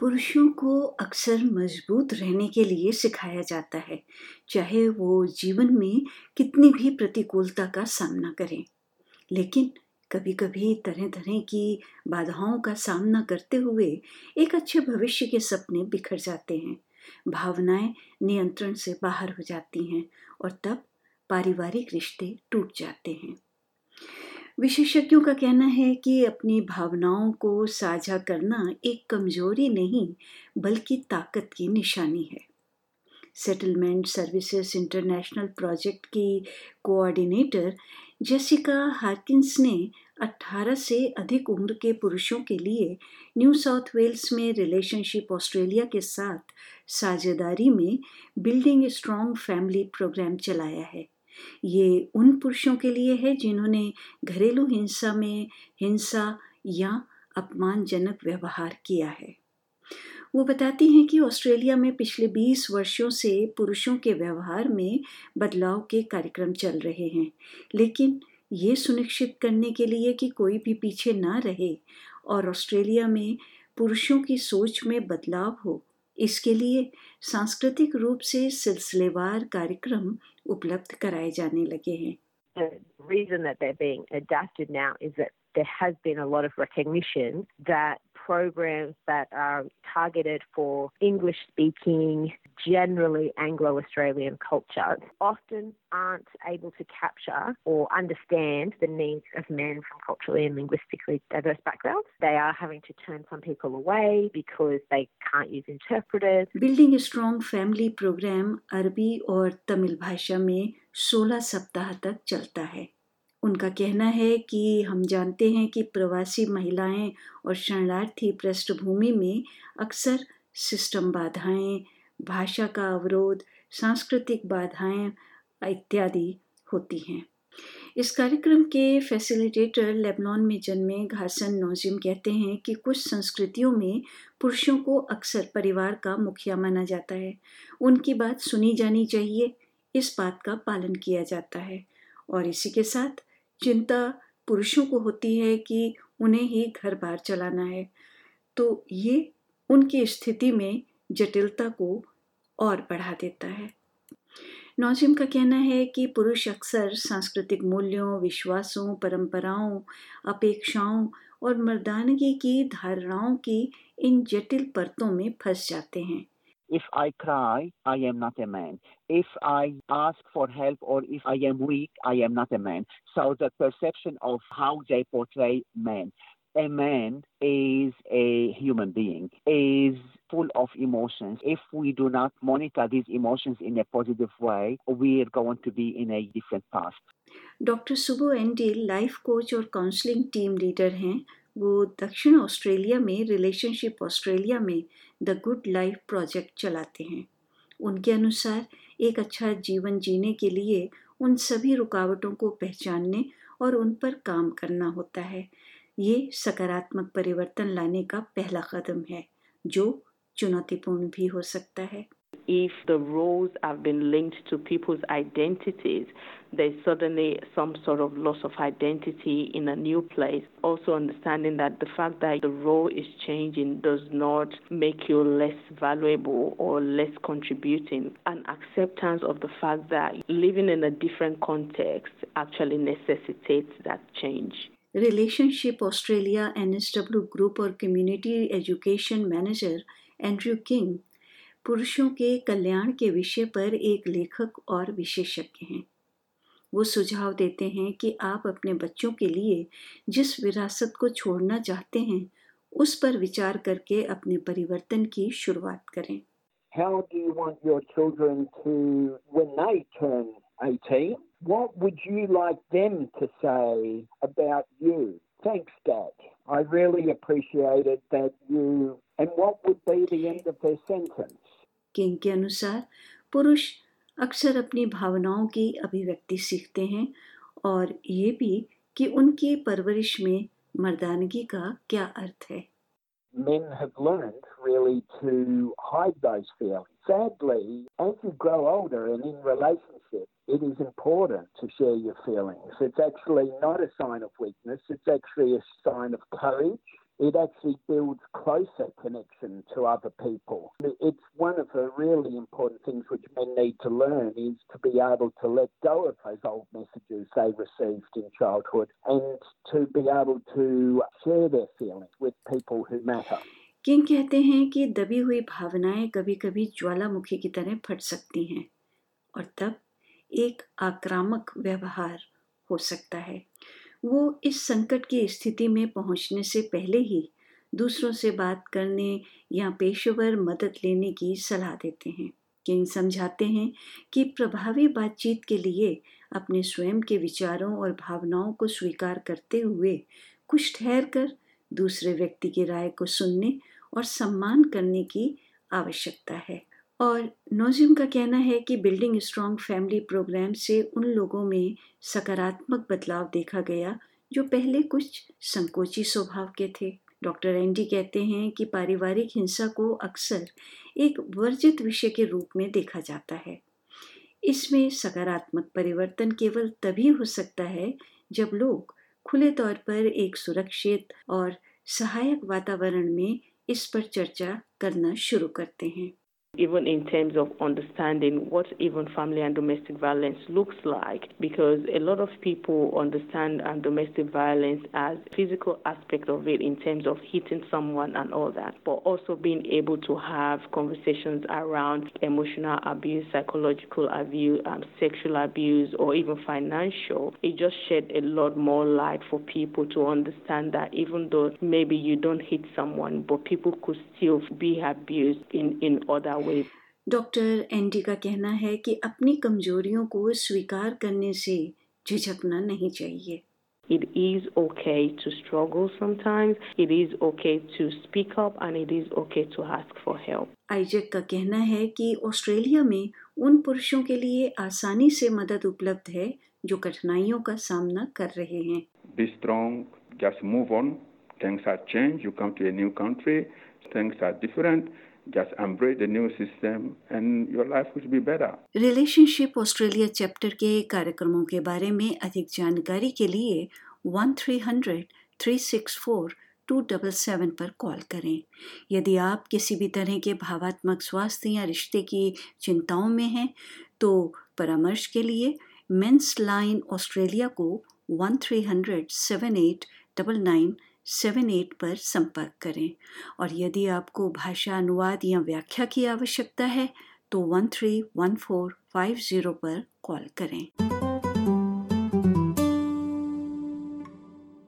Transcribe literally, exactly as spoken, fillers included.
पुरुषों को अक्सर मजबूत रहने के लिए सिखाया जाता है, चाहे वो जीवन में कितनी भी प्रतिकूलता का सामना करें। लेकिन कभी-कभी तरह-तरह की बाधाओं का सामना करते हुए एक अच्छे भविष्य के सपने बिखर जाते हैं। भावनाएं नियंत्रण से बाहर हो जाती हैं और तब पारिवारिक रिश्ते टूट जाते हैं। विशेषज्ञों का कहना है कि अपनी भावनाओं को साझा करना एक कमजोरी नहीं, बल्कि ताकत की निशानी है। सेटलमेंट सर्विसेज इंटरनेशनल प्रोजेक्ट की कोऑर्डिनेटर जेसिका हार्किंस ने अठारह से अधिक उम्र के पुरुषों के लिए न्यू साउथ वेल्स में रिलेशनशिप ऑस्ट्रेलिया के साथ साझेदारी में building a strong family programme चलाया है। ये उन पुरुषों के लिए है जिन्होंने घरेलू हिंसा में हिंसा या अपमानजनक व्यवहार किया है। वो बताती हैं कि ऑस्ट्रेलिया में पिछले बीस वर्षों से पुरुषों के व्यवहार में बदलाव के कार्यक्रम चल रहे हैं, लेकिन ये सुनिश्चित करने के लिए कि कोई भी पीछे ना रहे और ऑस्ट्रेलिया में पुरुषों की सोच में बदलाव हो, इसके लिए सांस्कृतिक रूप से सिलसिलेवार कार्यक्रम उपलब्ध कराए जाने लगे हैं। The reason that they're being adapted now is that there has been a lot of recognition that programs that are targeted for English-speaking, generally Anglo-Australian culture often aren't able to capture or understand the needs of men from culturally and linguistically diverse backgrounds. They are having to turn some people away because they can't use interpreters. Building a Strong Family programme अरबी और तमिल भाषा में सोलह सप्ताह तक चलता है। उनका कहना है कि हम जानते हैं कि प्रवासी महिलाएं और शरणार्थी पृष्ठभूमि में अक्सर सिस्टम बाधाएं, भाषा का अवरोध, सांस्कृतिक बाधाएं इत्यादि होती हैं। इस कार्यक्रम के फैसिलिटेटर लेबनान में जन्मे घासन नौजिम कहते हैं कि कुछ संस्कृतियों में पुरुषों को अक्सर परिवार का मुखिया माना जाता है। उनकी बात सुनी जानी चाहिए, इस बात का पालन किया जाता है और इसी के साथ चिंता पुरुषों को होती है कि उन्हें ही घर बार चलाना है, तो ये उनकी स्थिति में जटिलता को और बढ़ा देता है। नौजिम का कहना है कि पुरुष अक्सर सांस्कृतिक मूल्यों, विश्वासों, परंपराओं, अपेक्षाओं और मर्दानगी की धारणाओं की इन जटिल परतों में फंस जाते हैं। If I cry, I am not a man. If I ask for help or if I am weak, I am not a man. So the perception of how they portray men. A man is a human being, is full of emotions. If we do not monitor these emotions in a positive way, we are going to be in a different path. Doctor Subho Andy life coach और counselling team leader हैं। वो दक्षिण Australia में relationship Australia में the good life project चलाते हैं। उनके अनुसार एक अच्छा जीवन जीने के लिए उन सभी रुकावटों को पहचानने और उन पर काम करना होता है। ये सकारात्मक परिवर्तन लाने का पहला कदम है, जो चुनौतीपूर्ण भी हो सकता है। If the roles have been linked to people's identities, there's suddenly some sort of loss of identity in a new place. Also understanding that the fact that the role is changing does not make you less valuable or less contributing. An acceptance of the fact that living in a different context actually necessitates that change. Relationship Australia N S W group और community education manager Andrew King पुरुषों के कल्याण के विषय पर एक लेखक और विशेषज्ञ हैं। वो सुझाव देते हैं कि आप अपने बच्चों के लिए जिस विरासत को छोड़ना चाहते हैं, उस पर विचार करके अपने परिवर्तन की शुरुआत करें। How do you want your children to, when they turn eighteen, what would you like them to say about you? Thanks, Dad. I really appreciated that you... And what would be the end of their sentence? King के अनुसार पुरुष अक्सर अपनी भावनाओं की अभिव्यक्ति सीखते हैं और ये भी कि उनकी परवरिश में मर्दानगी का क्या अर्थ है। Men have learned really to hide those feelings. Sadly, as you grow older and in relationship, it is important to share your feelings. It's actually not a sign of weakness. It's actually a sign of courage. it actually builds closer connection to other people. It's one of the really important things which men need to learn is to be able to let go of those old messages they received in childhood and to be able to share their feelings with people who matter. King कहते हैं कि दबी हुई भावनाएं कभी-कभी ज्वालामुखी की तरह फट सकती हैं और तब एक आक्रामक व्यवहार हो सकता है। वो इस संकट की स्थिति में पहुंचने से पहले ही दूसरों से बात करने या पेशेवर मदद लेने की सलाह देते हैं। किंग समझाते हैं कि प्रभावी बातचीत के लिए अपने स्वयं के विचारों और भावनाओं को स्वीकार करते हुए कुछ ठहर कर दूसरे व्यक्ति की राय को सुनने और सम्मान करने की आवश्यकता है। और नौजिम का कहना है कि बिल्डिंग स्ट्रॉन्ग फैमिली प्रोग्राम से उन लोगों में सकारात्मक बदलाव देखा गया जो पहले कुछ संकोची स्वभाव के थे। डॉक्टर एंडी कहते हैं कि पारिवारिक हिंसा को अक्सर एक वर्जित विषय के रूप में देखा जाता है। इसमें सकारात्मक परिवर्तन केवल तभी हो सकता है जब लोग खुले तौर पर एक सुरक्षित और सहायक वातावरण में इस पर चर्चा करना शुरू करते हैं। Even in terms of understanding what even family and domestic violence looks like, because a lot of people understand um, domestic violence as physical aspect of it in terms of hitting someone and all that, but also being able to have conversations around emotional abuse, psychological abuse, um, sexual abuse, or even financial. It just shed a lot more light for people to understand that even though maybe you don't hit someone, but people could still be abused in, in other ways. Doctor Andy का कहना है कि अपनी कमजोरियों को स्वीकार करने से झिझकना नहीं चाहिए। It is okay to struggle sometimes. It is okay to speak up and it is okay to ask for help. Isaac का कहना है कि ऑस्ट्रेलिया में उन पुरुषों के लिए आसानी से मदद उपलब्ध है जो कठिनाइयों का सामना कर रहे हैं। Be strong, just move on. Things have changed. You come to a new country. Things are different. Just embrace the new system and your life will be better. Relationship Australia chapter के कार्यक्रमों के बारे में अधिक जानकारी के लिए one three hundred three six four two seven seven पर कॉल करें। यदि आप किसी भी तरह के भावात्मक स्वास्थ्य या रिश्ते की चिंताओं में हैं तो परामर्श के लिए मेंस लाइन ऑस्ट्रेलिया को one three hundred seven eight nine nine seven eight पर संपर्क करें और यदि आपको भाषा अनुवाद या व्याख्या की आवश्यकता है तो one three one four five zero पर कॉल करें।